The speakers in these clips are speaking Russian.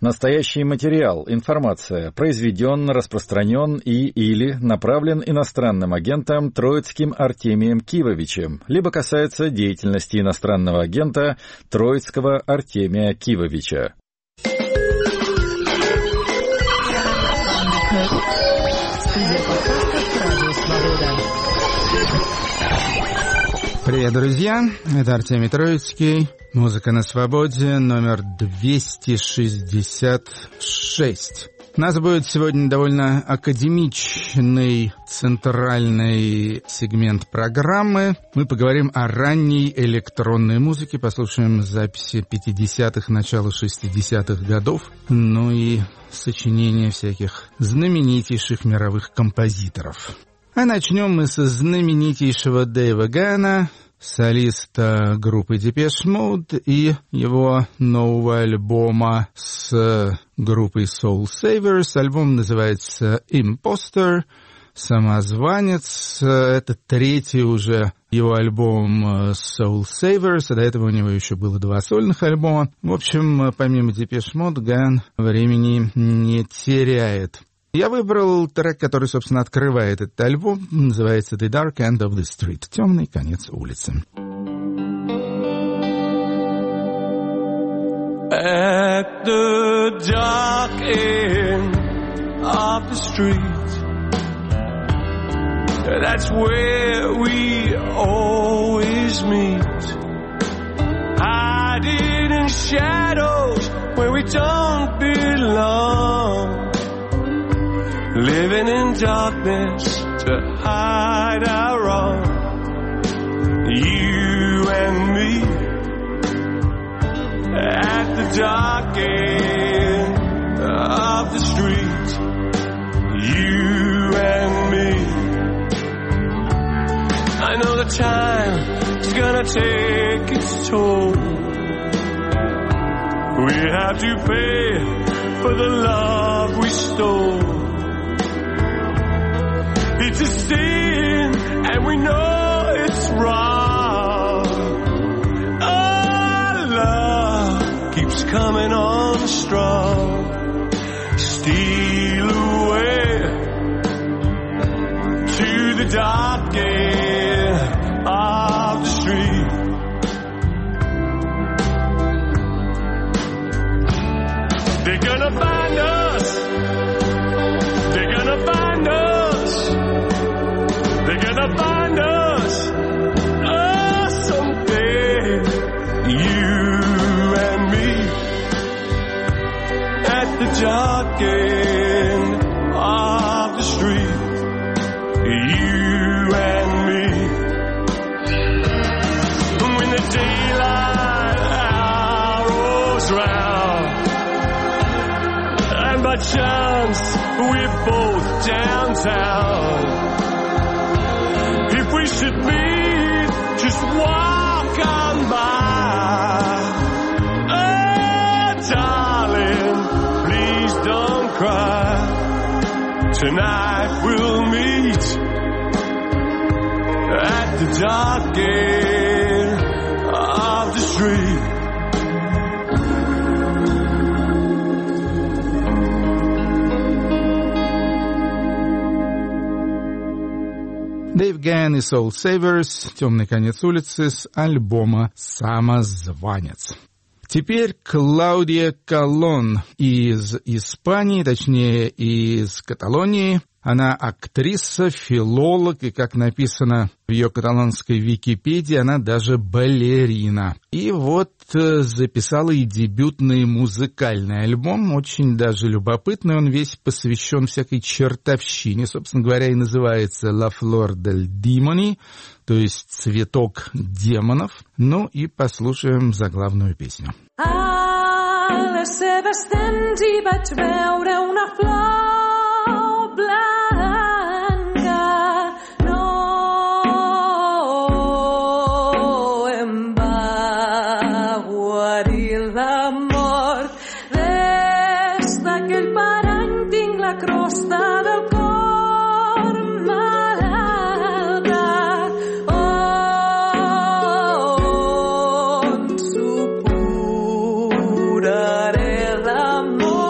Настоящий материал, информация, произведен, распространен или направлен иностранным агентом Троицким Артемием Кивовичем, либо касается деятельности иностранного агента Троицкого Артемия Кивовича. Привет, друзья! Это Артемий Троицкий. Музыка на свободе, номер 266. У нас будет сегодня довольно академичный центральный сегмент программы. Мы поговорим о ранней электронной музыке, послушаем записи 50-х, начала 60-х годов, ну и сочинения всяких знаменитейших мировых композиторов. А начнем мы со знаменитейшего Дэйва Гана, солиста группы Depeche Mode, и его нового альбома с группой Soul Savers. Альбом называется Imposter, «Самозванец». Это третий уже его альбом Soul Savers, а до этого у него еще было 2 сольных альбома. В общем, помимо Depeche Mode, Ган времени не теряет. Я выбрал трек, который, собственно, открывает этот альбом. Называется «The Dark End of the Street» — «Темный конец улицы». At the dark end of the street, that's where we always meet, hiding in shadows where we don't belong, living in darkness to hide our wrong. You and me at the dark end of the street. You and me. I know the time is gonna take its toll. We have to pay for the love we stole. It's a sin, and we know it's wrong. Our love keeps coming on strong. Steal away to the dark end of the street. They're gonna find us. They're gonna find us. They're gonna find us, someday, you and me, at the dark end of the street, you and me. When the daylight hour rolls round, and by chance we're both downtown, if we should meet, just walk on by. Oh, darling, please don't cry. Tonight we'll meet at the dark end of the street. Дэйв Ган и Soul Savers, «Темный конец улицы» с альбома «Самозванец». Теперь Клаудия Колон из Испании, точнее из Каталонии. Она актриса, филолог, и, как написано в ее каталонской Википедии, она даже балерина. И вот записала и дебютный музыкальный альбом, очень даже любопытный, он весь посвящен всякой чертовщине, собственно говоря, и называется «La Flor del Demoni», то есть «Цветок демонов». Ну и послушаем заглавную песню. A les seves dents hi vaig veure una flor blanca, no em va guarir l'amor. Des d'aquell parany tinc la crosta del cor malalta. On supuraré l'amor.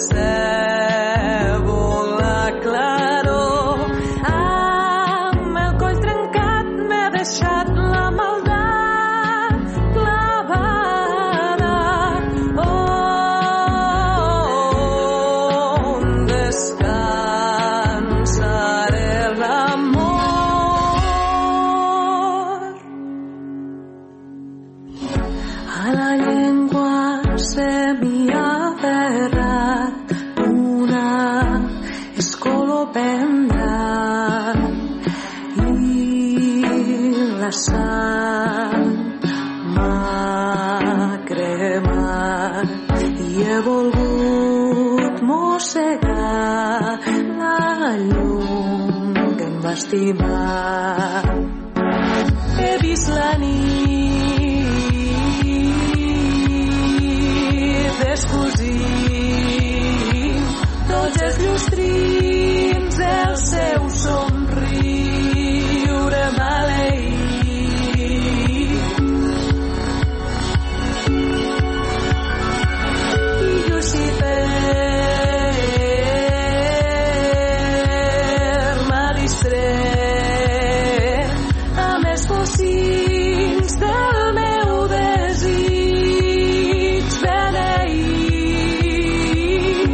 percebo la claror. Amb el coll trencat m'he deixat la maldat clavada. On descansaré l'amor. A la llengua se m'hi ha aferrat una escolopenda i la sang m'ha cremat i he volgut mossegar la llum que em va estimar. He vist la nit descosint tots els llustrins del seu somriure maleït. I Llucifer m'ha distret amb els bocins del meu desig beneït.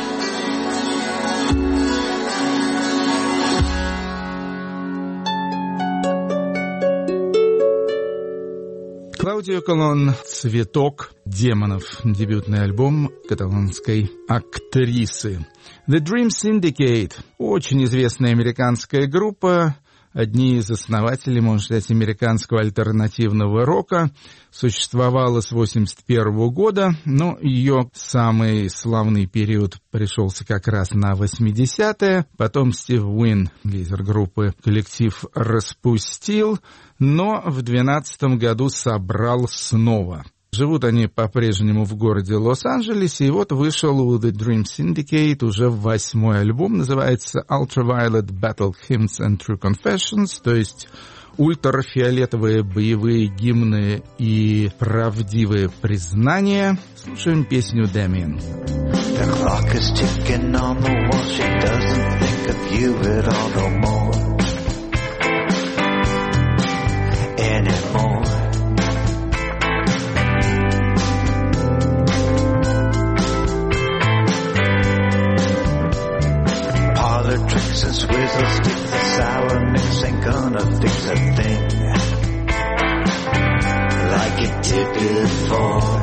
Клаудио Колон «Цветок демонов», дебютный альбом каталонской актрисы. The Dream Syndicate – очень известная американская группа, одни из основателей, можно сказать, американского альтернативного рока. Существовала с 1981 года, но ее самый славный период пришелся как раз на 80-е. Потом Стив Уин, лидер группы, коллектив распустил, но в 2012 году собрал снова. Живут они по-прежнему в городе Лос-Анджелесе, и вот вышел у The Dream Syndicate уже 8-й альбом, называется Ultraviolet Battle Hymns and True Confessions, то есть ультрафиолетовые боевые гимны и правдивые признания. Слушаем песню «Damien». The clock is ticking on the wall, she doesn't think of you at all no more. Anymore. Parlor tricks and swizzle sticks, the sour mix ain't gonna fix a thing like it did before.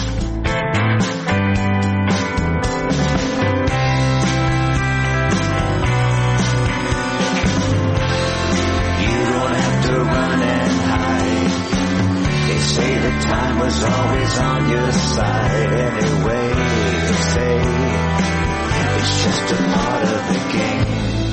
Say the time was always on your side anyway. They say it's just a part of the game.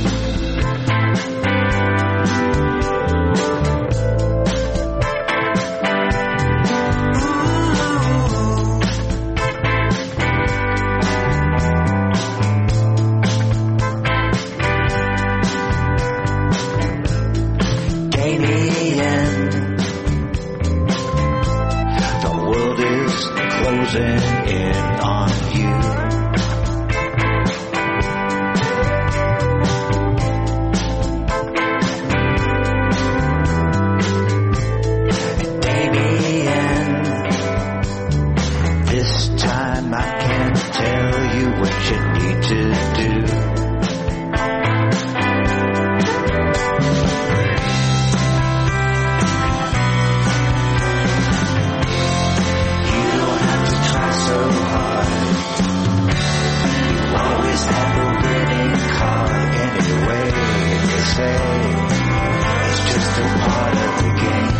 Closing in on you. Damien, this time I can't tell you what you need to do. It's just a part of the game.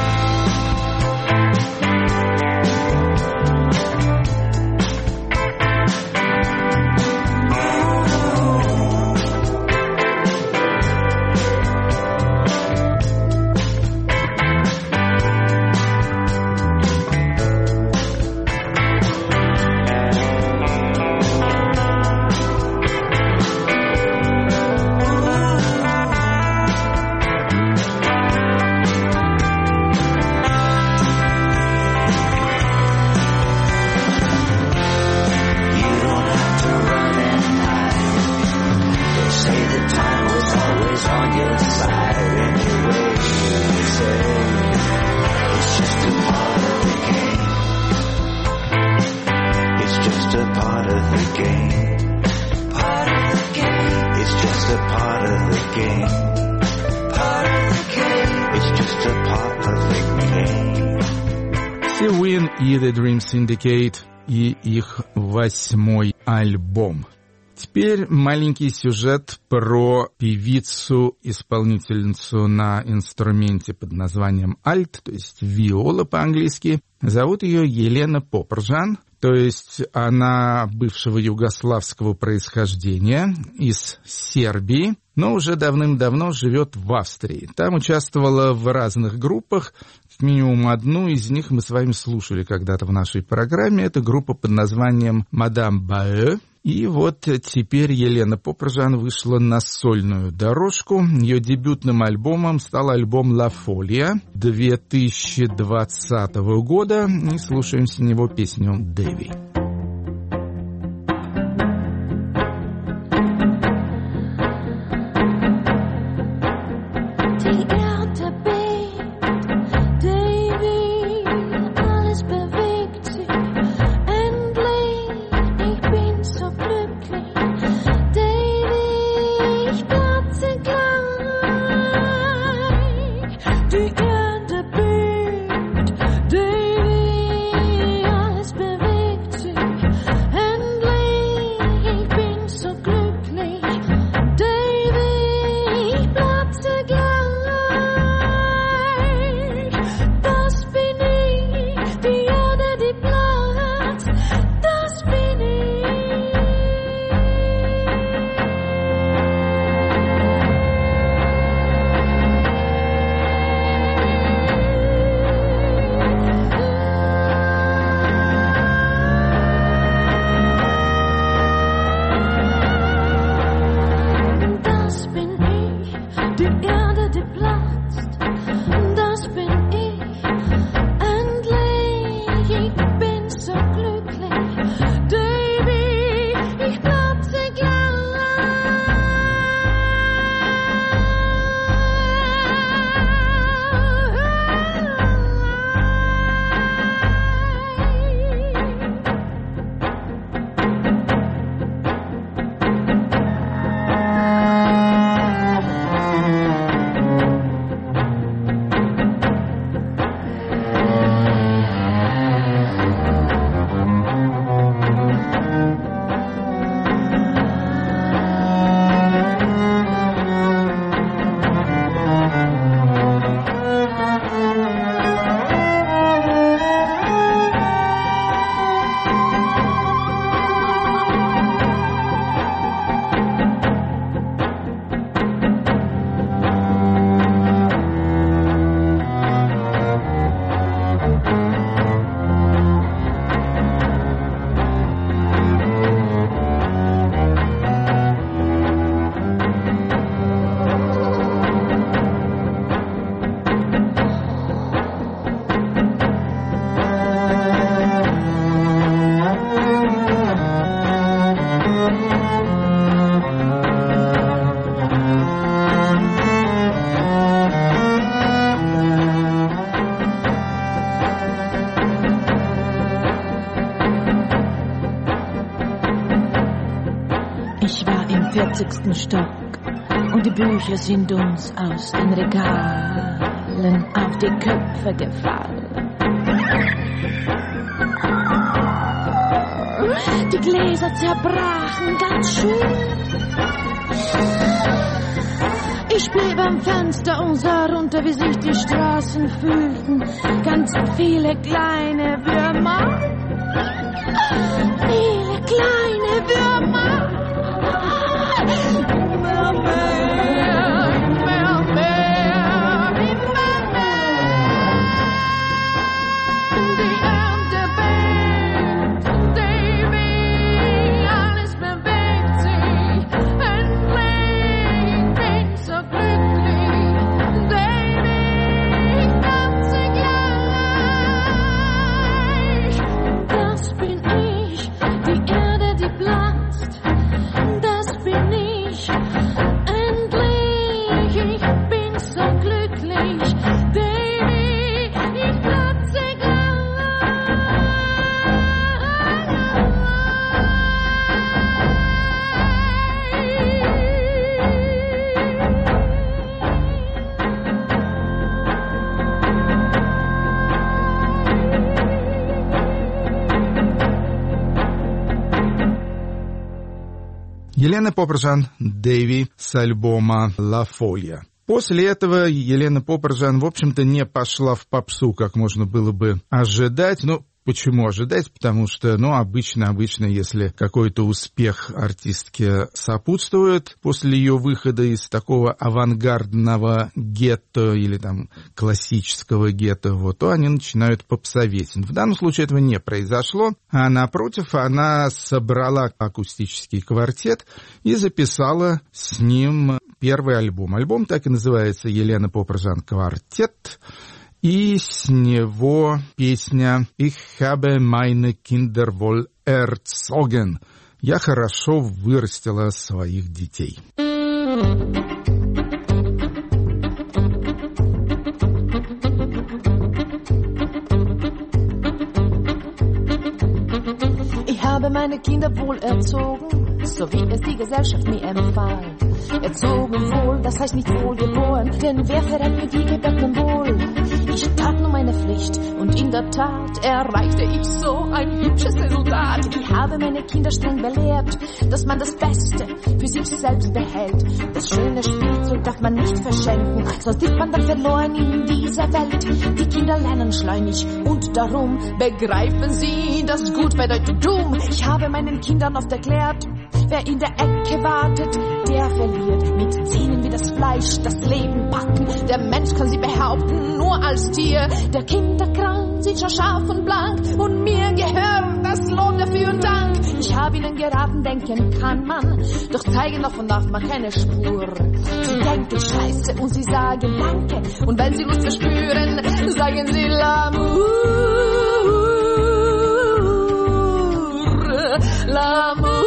и The Dream Syndicate и их 8-й альбом. Теперь маленький сюжет про певицу-исполнительницу на инструменте под названием альт, то есть виола по-английски. Зовут ее Елена Попржан, то есть она бывшего югославского происхождения, из Сербии, но уже давным-давно живет в Австрии. Там участвовала в разных группах, как минимум одну из них мы с вами слушали когда-то в нашей программе. Это группа под названием «Мадам Баэ». И вот теперь Елена Попржан вышла на сольную дорожку. Ее дебютным альбомом стал альбом «Ла Фолия» 2020 года. И слушаем с него песню «Дэви». Ich war im 40. Stock und die Bücher sind uns aus den Regalen auf die Köpfe gefallen. Die Gläser zerbrachen ganz schön. Ich blieb am Fenster und sah runter, wie sich die Straßen fühlten. Ganz viele kleine Würmer. Viele kleine Würmer. Immer mehr, immer mehr, immer mehr. Die Ernte bebt, Davy, alles bewegt sich. Endlich bin so glücklich, Davy, ganz gleich. Елена Попржан Дэви с альбома «Ла Фолья». После этого Елена Попржан, в общем-то, не пошла в попсу, как можно было бы ожидать. Почему ожидать? Потому что, обычно, если какой-то успех артистке сопутствует после ее выхода из такого авангардного гетто или там классического гетто, то они начинают попсоветь. В данном случае этого не произошло, а напротив, она собрала акустический квартет и записала с ним первый альбом. Альбом так и называется «Елена Попржан Квартет». И с него песня «Ich habe meine Kinder wohl erzogen». «Я хорошо вырастила своих детей». Ich habe meine Kinder wohl erzogen, so wie es die Gesellschaft mir empfahl. Erzogen wohl, das heißt nicht wohlgeboren, denn wer verrät mir die Gebeten wohl? Ich tat nur meine Pflicht und in der Tat erreichte ich so ein hübsches Resultat. Ich habe meine Kinder streng belehrt, dass man das Beste für sich selbst behält. Das schöne Spielzeug darf man nicht verschenken, sonst ist man dann verloren in dieser Welt. Die Kinder lernen schleunig und darum begreifen sie, dass gut bedeutet dumm. Ich habe meinen Kindern oft erklärt, wer in der Ecke wartet, der verliert. Mit Zähnen wie das Fleisch das Leben packen. Der Mensch kann sie behaupten, nur als Tier. Der Kinderkranz sieht schon scharf und blank und mir gehört das Lohn dafür und Dank. Ich habe ihnen geraten, denken kann man, doch zeigen davon darf man keine Spur. Sie denken Scheiße und sie sagen Danke und wenn sie Lust verspüren, sagen sie L'amour, L'amour.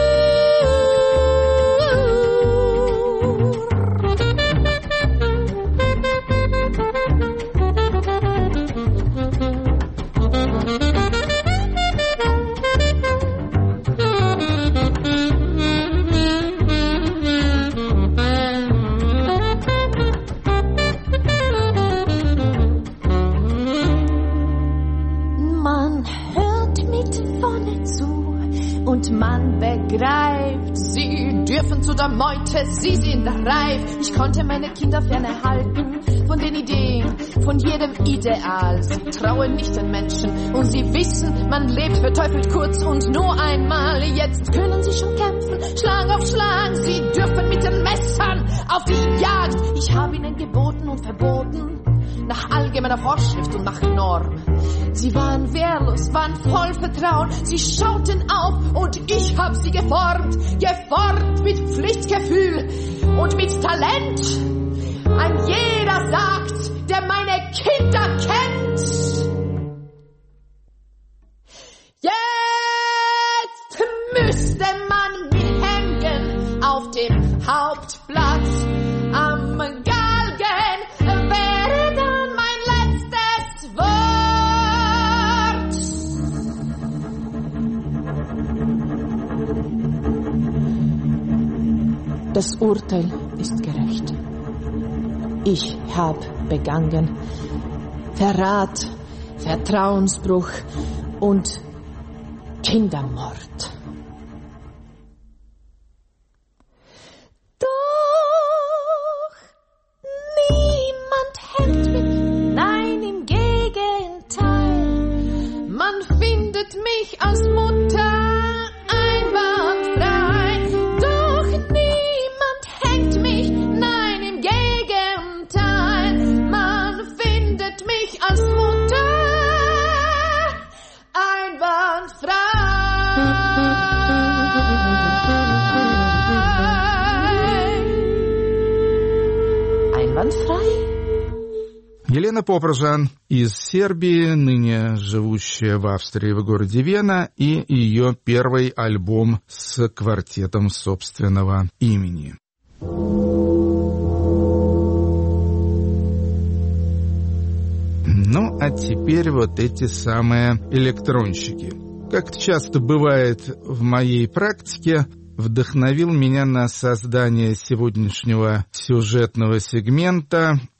Man begreift, sie dürfen zu der Meute, sie sind reif. Ich konnte meine Kinder fernhalten von den Ideen, von jedem Ideal. Sie trauen nicht den Menschen und sie wissen, man lebt verteufelt kurz und nur einmal. Jetzt können sie schon kämpfen, Schlag auf Schlag. Sie dürfen mit den Messern auf die Jagd. Ich habe ihnen geboten und verboten, nach allgemeiner Vorschrift und nach Norm. Sie waren wehrlos, waren voll Vertrauen, sie schauten auf und ich hab sie geformt mit Pflichtgefühl und mit Talent. Ein jeder sagt, der meine Kinder kennt. Jetzt müsste man mich hängen auf dem Hauptplatz am Galgen, wäre dann mein letztes Wort. Das Urteil ist gerecht. Ich hab begangen Verrat, Vertrauensbruch und Kindermord. Doch niemand hängt mich, nein, im Gegenteil. Man findet mich als Mutter einwandfrei. Doch niemand hängt mich, nein, im Gegenteil. Man findet mich als Mutter einwandfrei. Елена Попржан из Сербии, ныне живущая в Австрии в городе Вена, и ее первый альбом с квартетом собственного имени. Ну, а теперь вот эти самые электронщики. Как часто бывает в моей практике, вдохновил меня на создание сегодняшнего сюжетного сегмента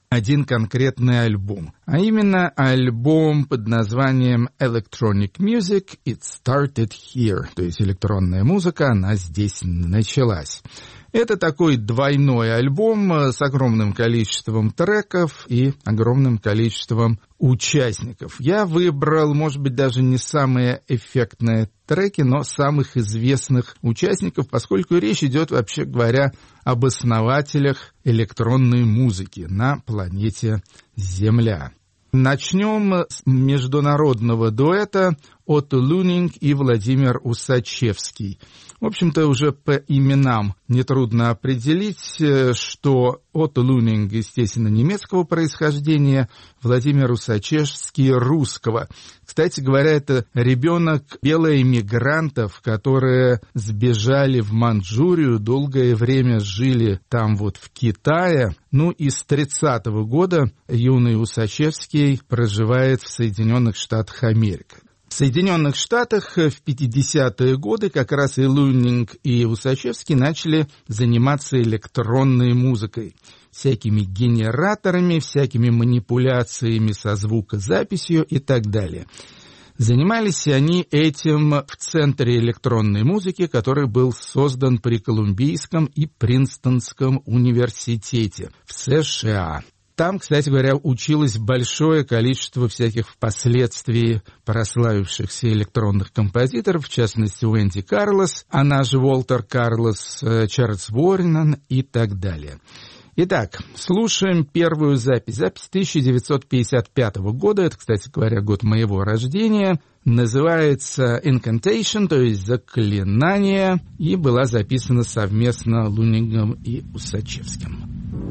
один конкретный альбом, а именно альбом под названием Electronic Music It Started Here, то есть электронная музыка, она здесь началась. Это такой двойной альбом с огромным количеством треков и огромным количеством участников. Я выбрал, может быть, даже не самые эффектные треки, но самых известных участников, поскольку речь идет, вообще говоря, об основателях электронной музыки на планете Земля. Начнем с международного дуэта Отто Лунинг и Владимир Усачевский. В общем-то, уже по именам нетрудно определить, что Отто Лунинг, естественно, немецкого происхождения, Владимир Усачевский русского. Кстати говоря, это ребенок белоэмигрантов, которые сбежали в Манчжурию, долгое время жили там вот в Китае. Ну и с 30-го года юный Усачевский проживает в Соединенных Штатах Америки. В Соединенных Штатах в 50-е годы как раз и Лунинг, и Усачевский начали заниматься электронной музыкой, всякими генераторами, всякими манипуляциями со звукозаписью и так далее. Занимались они этим в Центре электронной музыки, который был создан при Колумбийском и Принстонском университете в США. Там, кстати говоря, училось большое количество всяких впоследствии прославившихся электронных композиторов, в частности, Уэнди Карлос, она же Уолтер Карлос, Чарльз Уоррен и так далее. Итак, слушаем первую запись. Запись 1955 года, это, кстати говоря, год моего рождения. Называется «Incantation», то есть «Заклинание», и была записана совместно Лунингом и Усачевским.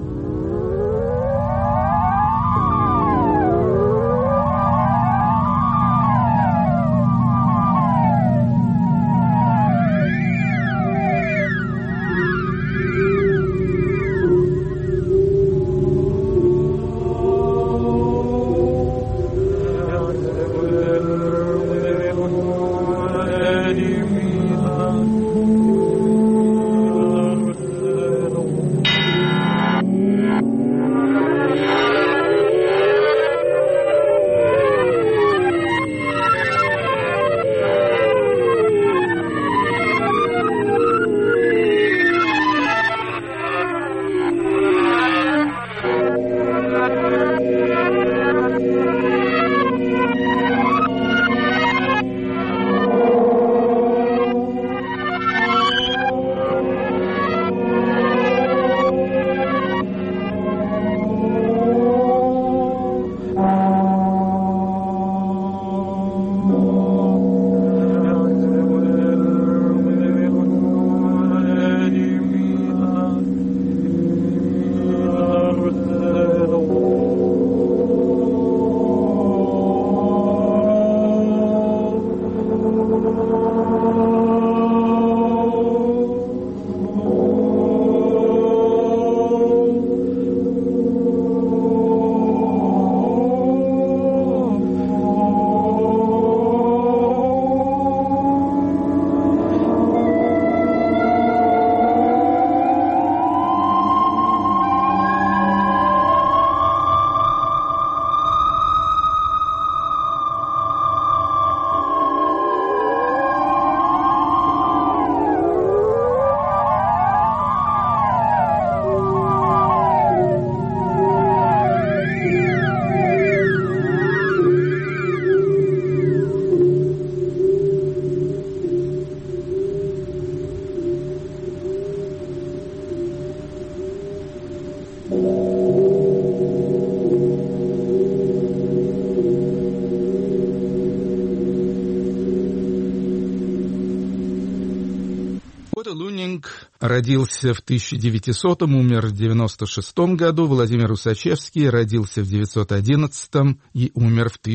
Родился в 1900-м, умер в 1996 году. Владимир Усачевский родился в 1911-м и умер в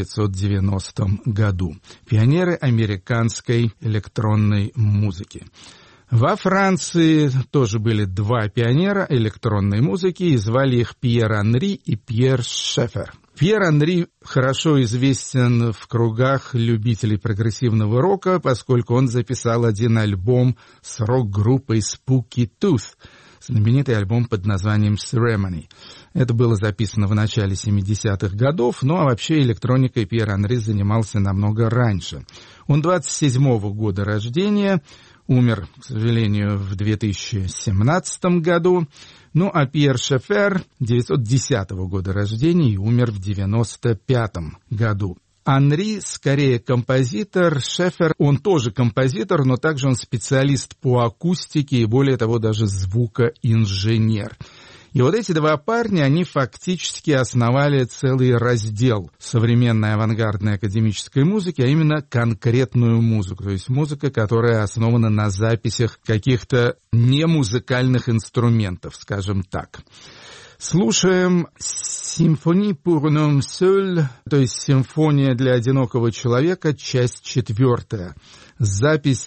1990 году. Пионеры американской электронной музыки. Во Франции тоже были два пионера электронной музыки, и звали их Пьер Анри и Пьер Шефер. Пьер Анри хорошо известен в кругах любителей прогрессивного рока, поскольку он записал один альбом с рок-группой Spooky Tooth. знаменитый альбом под названием «Ceremony». Это было записано в начале 70-х годов, ну а вообще электроникой Пьер Анри занимался намного раньше. Он 27-го года рождения, умер, к сожалению, в 2017 году. Ну а Пьер Шефер 910 года рождения и умер в 95 году. Анри скорее композитор, Шефер, он тоже композитор, но также он специалист по акустике и, более того, даже звукоинженер. И вот эти два парня, они фактически основали целый раздел современной авангардной академической музыки, а именно конкретную музыку, то есть музыка, которая основана на записях каких-то немузыкальных инструментов, скажем так. Слушаем «Symphonie pour un homme seul», то есть «Симфония для одинокого человека», часть 4. Запись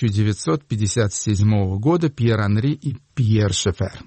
1957 года, Пьер Анри и Пьер Шефер.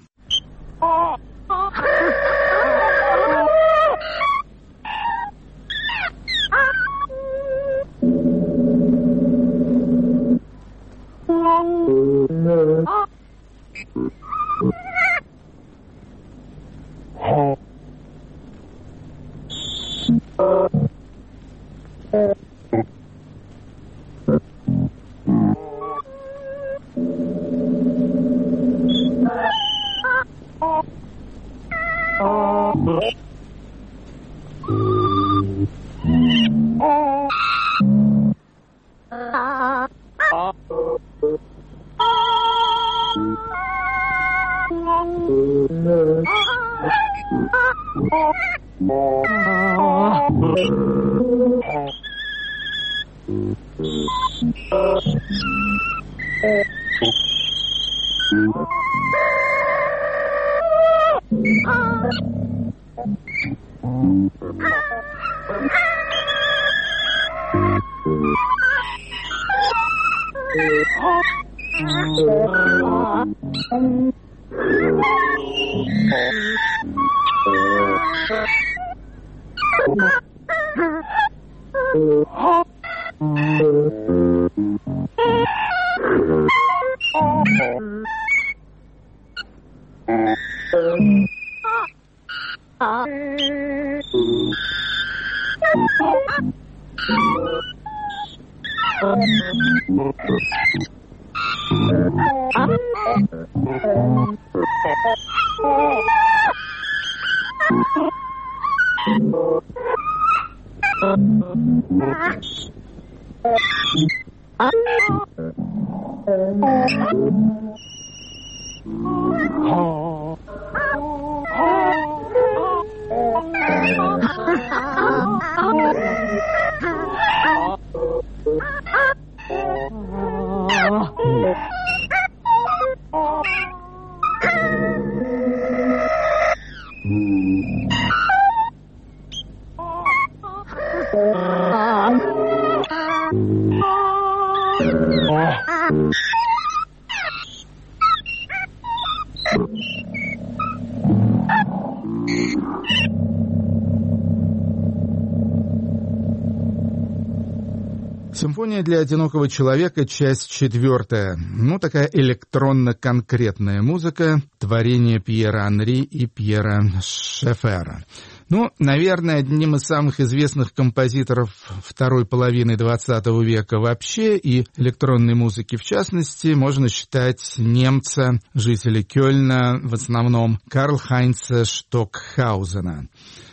«Симфония для одинокого человека», часть 4. Ну, такая электронно-конкретная музыка, творение Пьера Анри и Пьера Шефера. Ну, наверное, одним из самых известных композиторов второй половины XX века вообще и электронной музыки в частности можно считать немца, жителя Кёльна, в основном Карл-Хайнца Штокхаузена.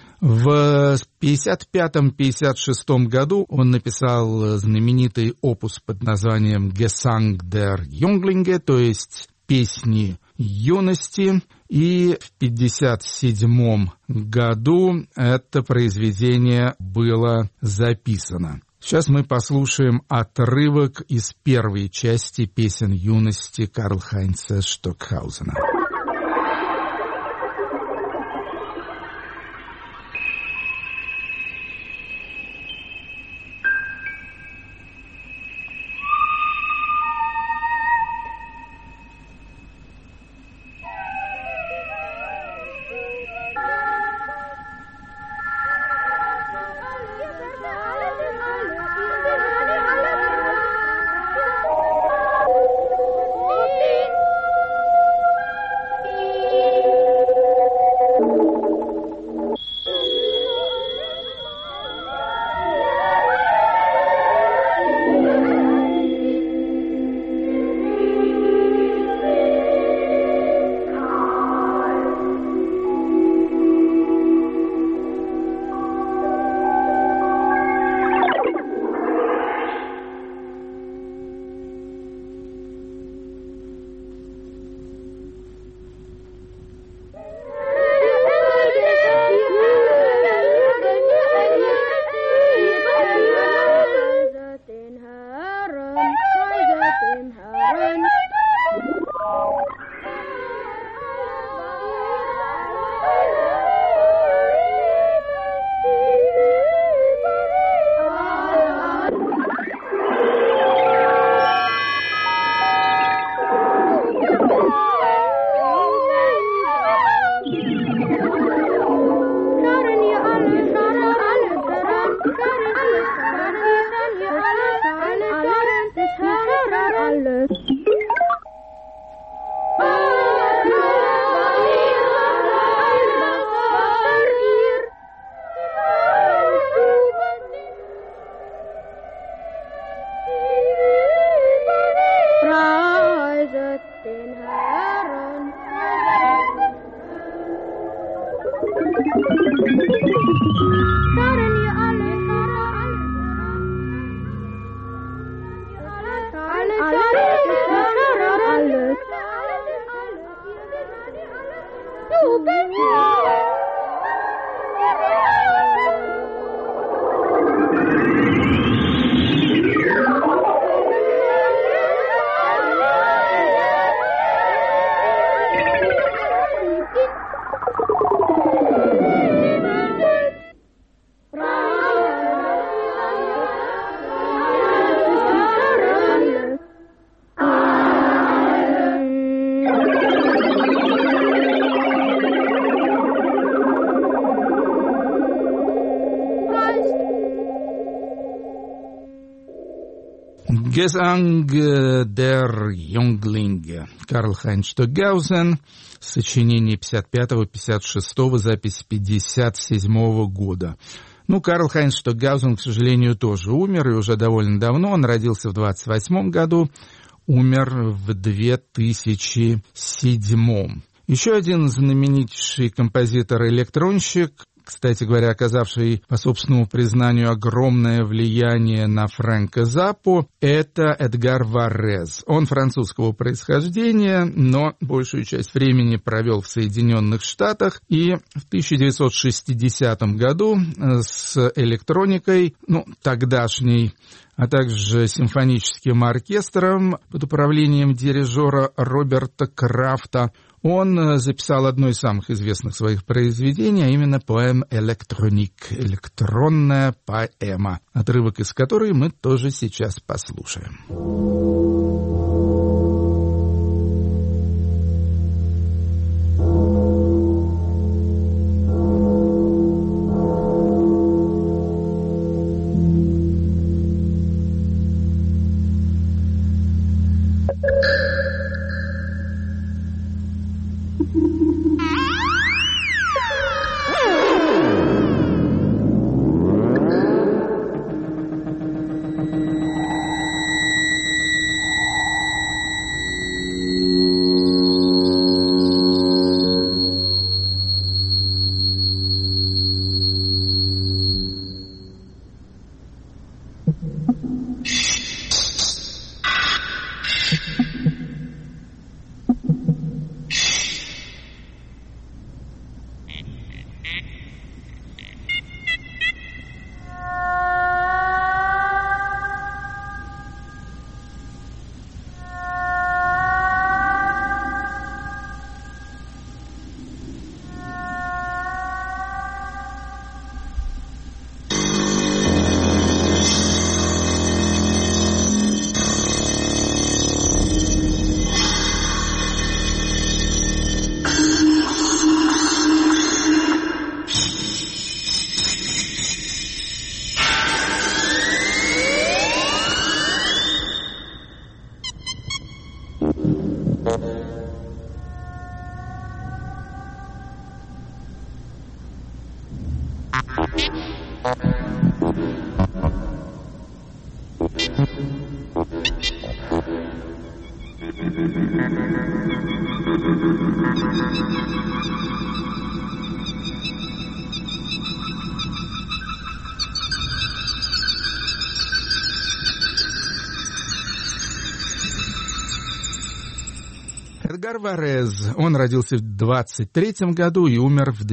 В 1955-1956 году он написал знаменитый опус под названием «Gesang der Jünglinge», то есть «Песни юности», и в 1957 году это произведение было записано. Сейчас мы послушаем отрывок из первой части «Песен юности» Карл-Хайнца Штокхаузена. Gesang der Junglinge. Карл-Хайнц Штокгаузен. Сочинение 55-56, запись 57 года. Карл-Хайнц Штокгаузен, к сожалению, тоже умер, и уже довольно давно. Он родился в 28 году, умер в 2007. Еще один знаменитейший композитор-электронщик, кстати говоря, оказавший, по собственному признанию, огромное влияние на Фрэнка Заппу, это Эдгар Варез. Он французского происхождения, но большую часть времени провел в Соединенных Штатах, и в 1960 году с электроникой, тогдашней, а также симфоническим оркестром под управлением дирижера Роберта Крафта, он записал одно из самых известных своих произведений, а именно поэм «Электроник» — электронная поэма, отрывок из которой мы тоже сейчас послушаем. Эдгар Варез. Он родился в 23 году и умер в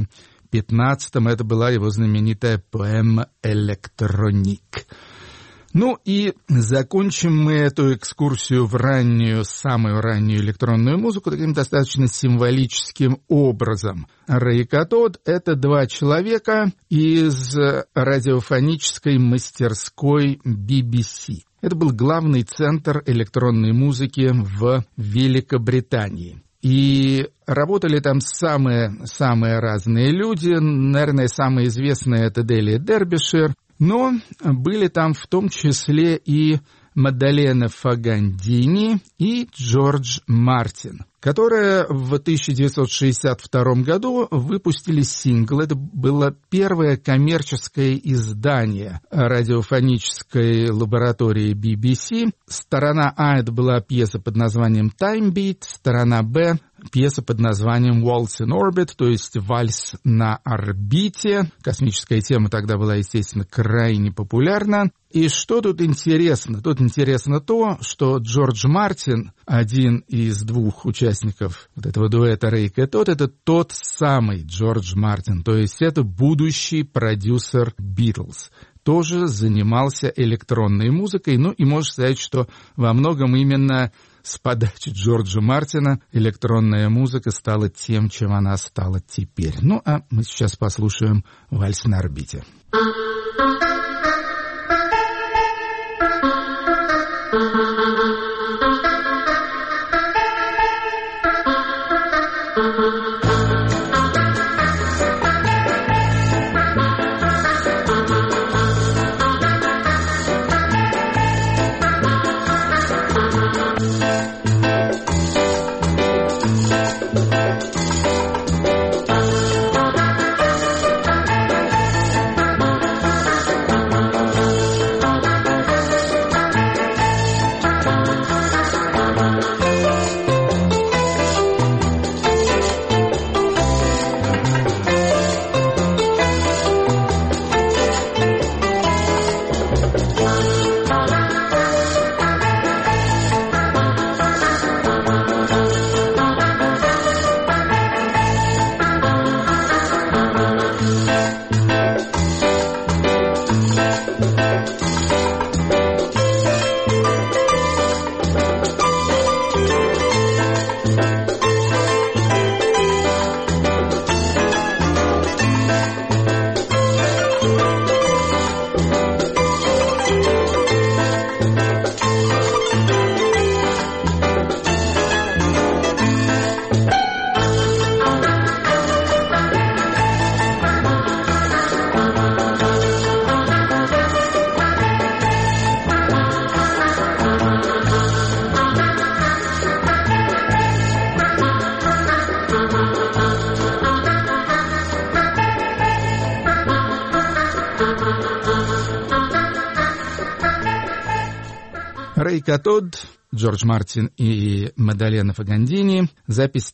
2015. Это была его знаменитая поэма «Электроник». Ну и закончим мы эту экскурсию в самую раннюю электронную музыку таким достаточно символическим образом. Рэй и Катод — это два человека из радиофонической мастерской BBC. Это был главный центр электронной музыки в Великобритании. И работали там самые разные люди. Наверное, самые известные — это Делия Дербишир. Но были там в том числе и Мадалена Фагандини и Джордж Мартин, которые в 1962 году выпустили сингл. Это было первое коммерческое издание радиофонической лаборатории BBC. Сторона А — это была пьеса под названием «Time Beat», сторона Б — пьеса под названием «Waltz in Orbit», то есть «Вальс на орбите». Космическая тема тогда была, естественно, крайне популярна. И что тут интересно? Тут интересно то, что Джордж Мартин, один из двух участников вот этого дуэта Рэй и Катод, это тот самый Джордж Мартин, то есть это будущий продюсер Битлз. Тоже занимался электронной музыкой, ну и можно сказать, что во многом именно с подачи Джорджа Мартина электронная музыка стала тем, чем она стала теперь. Ну а мы сейчас послушаем «Вальс на орбите». Рэй и Катод, Джордж Мартин и Мадалена Фагандини. Запись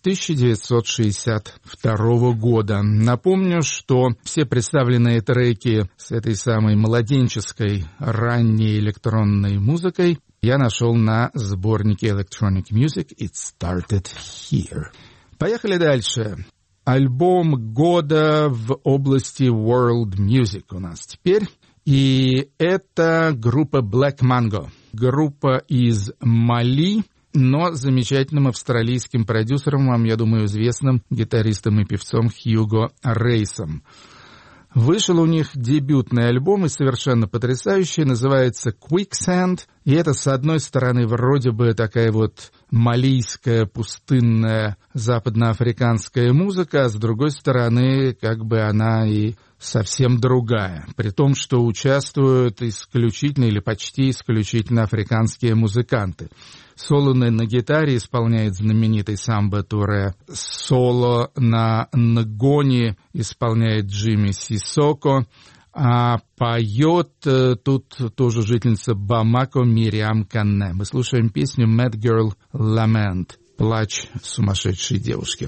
1962 года. Напомню, что все представленные треки с этой самой младенческой ранней электронной музыкой я нашел на сборнике Electronic Music It Started Here. Поехали дальше. Альбом года в области World Music у нас теперь. И это группа Black Mango. Группа из Мали, но замечательным австралийским продюсером, вам, я думаю, известным гитаристом и певцом Хьюго Рейсом. Вышел у них дебютный альбом, и совершенно потрясающий, называется Quicksand. И это, с одной стороны, вроде бы такая вот малийская, пустынная, западноафриканская музыка, а с другой стороны, как бы она и совсем другая. При том, что участвуют исключительно или почти исключительно африканские музыканты. Соло на гитаре исполняет знаменитый Самба Туре. Соло на нгоне исполняет Джимми Сисоко. А поет тут тоже жительница Бамако Мириам Канне. Мы слушаем песню «Mad Girl Lament» — «Плач сумасшедшей девушки».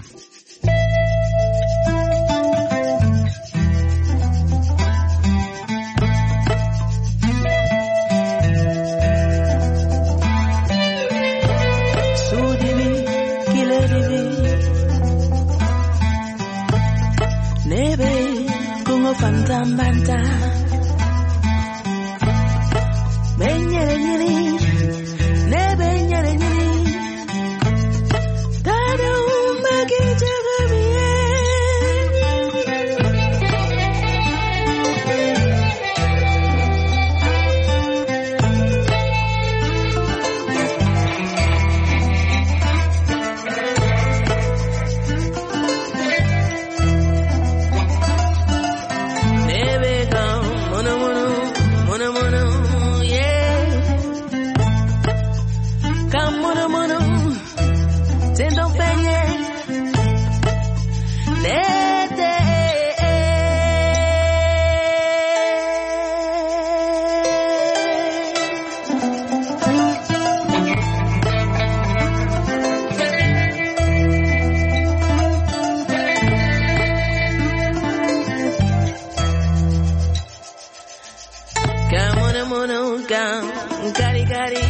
Banta,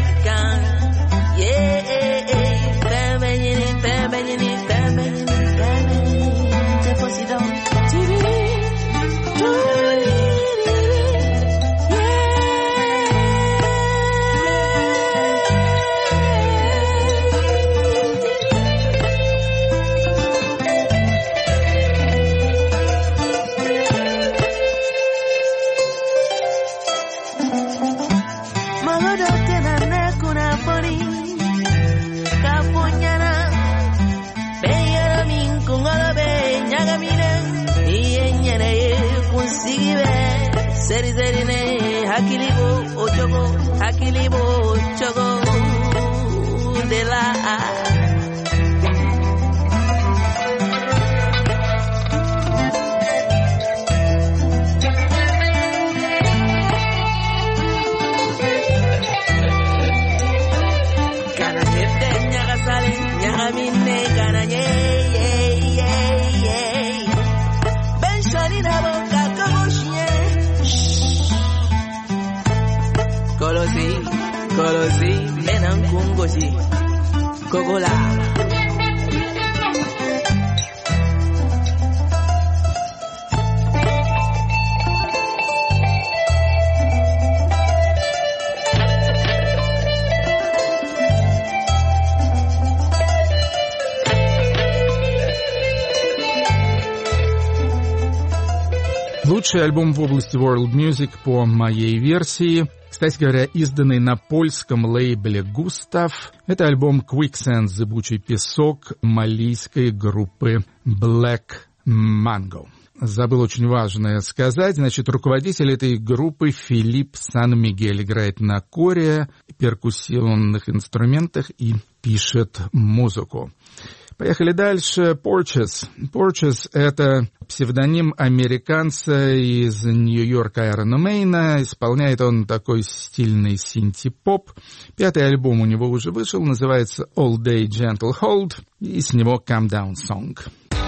Лучший альбом в области World Music по моей версии, кстати говоря, изданный на польском лейбле «Густав». Это альбом «Quicksand» «Зыбучий песок» малийской группы Black Mango. Забыл очень важное сказать. Значит, руководитель этой группы Филипп Сан-Мигель играет на коре, перкуссионных инструментах и пишет музыку. Поехали дальше. Porches. Porches — это псевдоним американца из Нью-Йорка Айрона Мейна. Исполняет он такой стильный синти-поп. 5-й альбом у него уже вышел, называется All Day Gentle Hold, и с него Calm Down Song.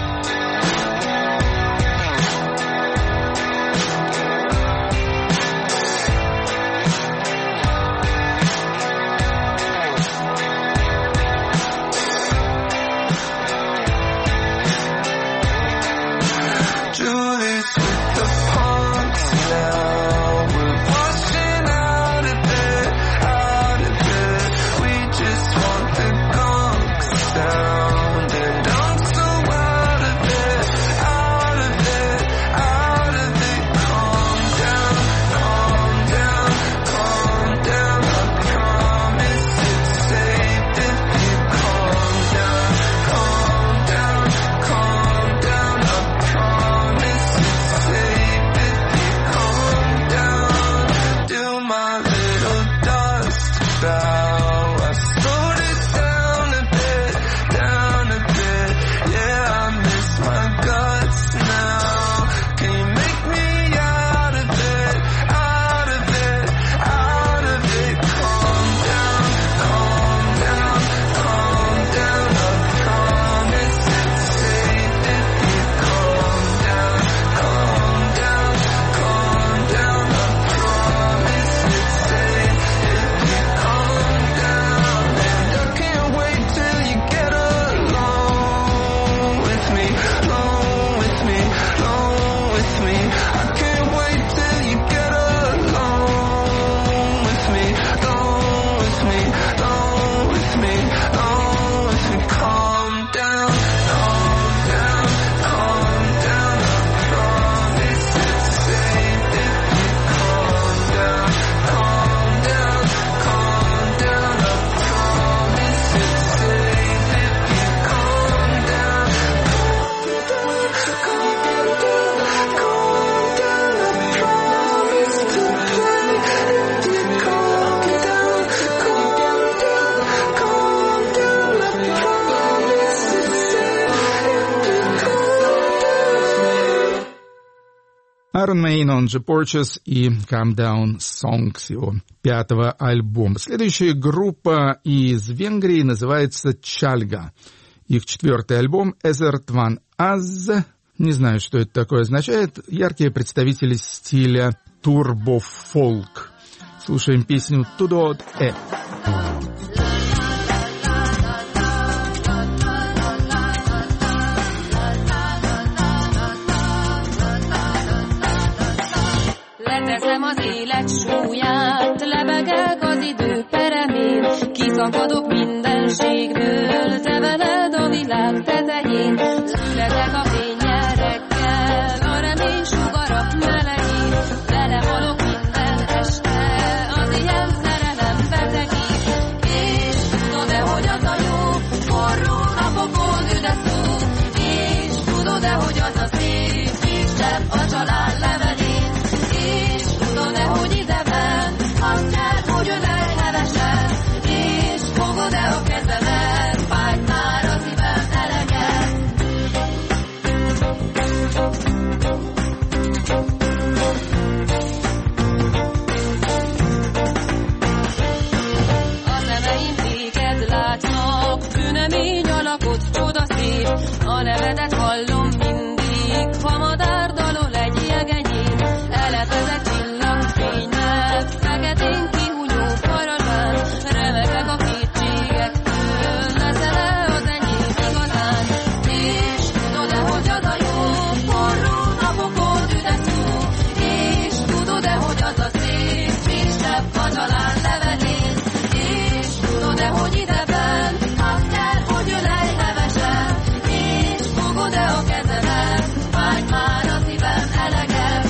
Iron Maiden, он же Porches, и Calm Down Song с его 5-го альбома. Следующая группа из Венгрии называется Чальга. Их 4-й альбом Ezert van Az. Не знаю, что это такое означает. Яркие представители стиля турбо-фолк. Слушаем песню «Tudod E». Érzem az élet súlyát, lebegek az idő peremén, kiszakadok mindenségből, te veled a világ tetején. Születek a fénnyel reggel, a remény sugarak melegén, belehalok minden este, az ilyen szerelem betegén. És tudod-e, hogy az a jó, forró napokon üdes szó, és tudod-e, hogy az a szép, kisebb a család levelén, és tudod-e, hogy ideben azt kell, hogy ölelj hevesen, és fogod-e a kezemet, fájt már a szívem eleget. A szemeim téged látnak, tünemény alakot, csodaszép, a nevedet hallom mindig, ha madár dalol egy jegenyén, elepedek csillagfénynek, feketén kihunyó parazsán, remegek a kétségektől, leszel-e az enyém igazán, és tudod-e, hogy az a jó, forró napokon üdes szó, és tudod-e, hogy az a szép, frissebb a család levelén, és tudod-e, hogy ideben azt kell, hogy ölelj hevesen, és fogod-e a kezemet, fájt már a szívem eleget.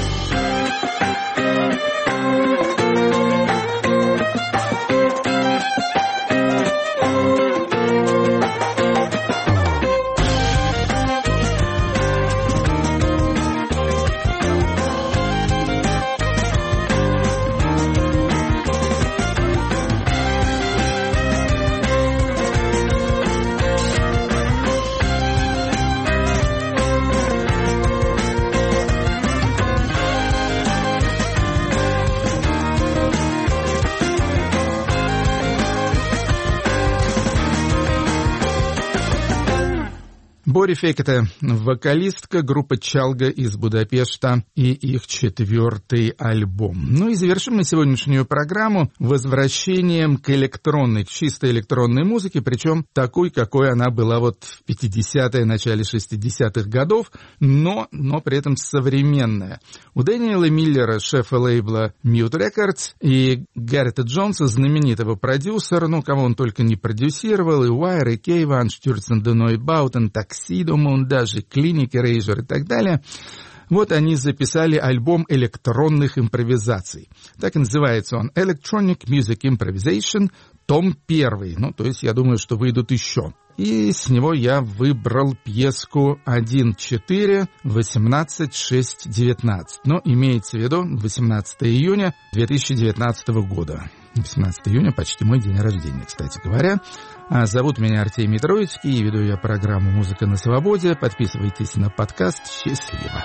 Бори Фекете, вокалистка группы «Чалга» из Будапешта и их 4-й альбом. Ну и завершим мы сегодняшнюю программу возвращением к электронной, к чистой электронной музыке, причем такой, какой она была вот в 50-е, начале 60-х годов, но при этом современная. У Дэниела Миллера, шефа лейбла Mute Records, и Гаррета Джонса, знаменитого продюсера, ну, кого он только не продюсировал, и Уайер, и Кейван, Штюрцен, Деной Баутен, Таксидо, Мундажи, Клиник, Рейжер и так далее. Вот они записали альбом электронных импровизаций. Так и называется он Electronic Music Improvisation, том 1. Ну, то есть я думаю, что выйдут еще. И с него я выбрал пьеску 1.4, 18.6.19. Но имеется в виду 18 июня 2019 года. 18 июня почти мой день рождения, кстати говоря. Зовут меня Артемий Троицкий, и веду я программу «Музыка на свободе». Подписывайтесь на подкаст. Счастливо!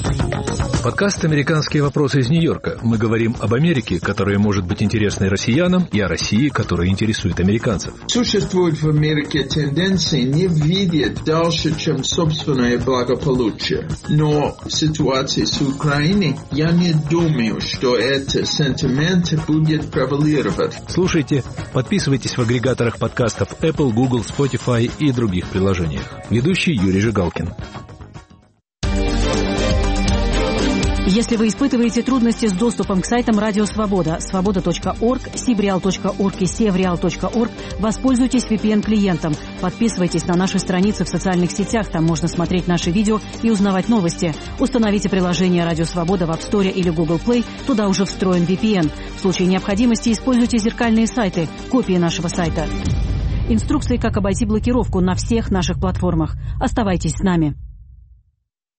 Подкаст «Американские вопросы» из Нью-Йорка. Мы говорим об Америке, которая может быть интересной россиянам, и о России, которая интересует американцев. Существует в Америке тенденции не видеть дальше, чем собственное благополучие. Но в ситуации с Украиной я не думаю, что этот сентимент будет превалировать. Слушайте, подписывайтесь в агрегаторах подкастов Apple, Google, Spotify и других приложениях. Ведущий Юрий Жигалкин. Если вы испытываете трудности с доступом к сайтам Радио Свобода, свобода.орг, sibreal.org и sevreal.org, воспользуйтесь VPN-клиентом. Подписывайтесь на наши страницы в социальных сетях, там можно смотреть наши видео и узнавать новости. Установите приложение Радио Свобода в App Store или Google Play, туда уже встроен VPN. В случае необходимости используйте зеркальные сайты, копии нашего сайта. Инструкции, как обойти блокировку на всех наших платформах. Оставайтесь с нами.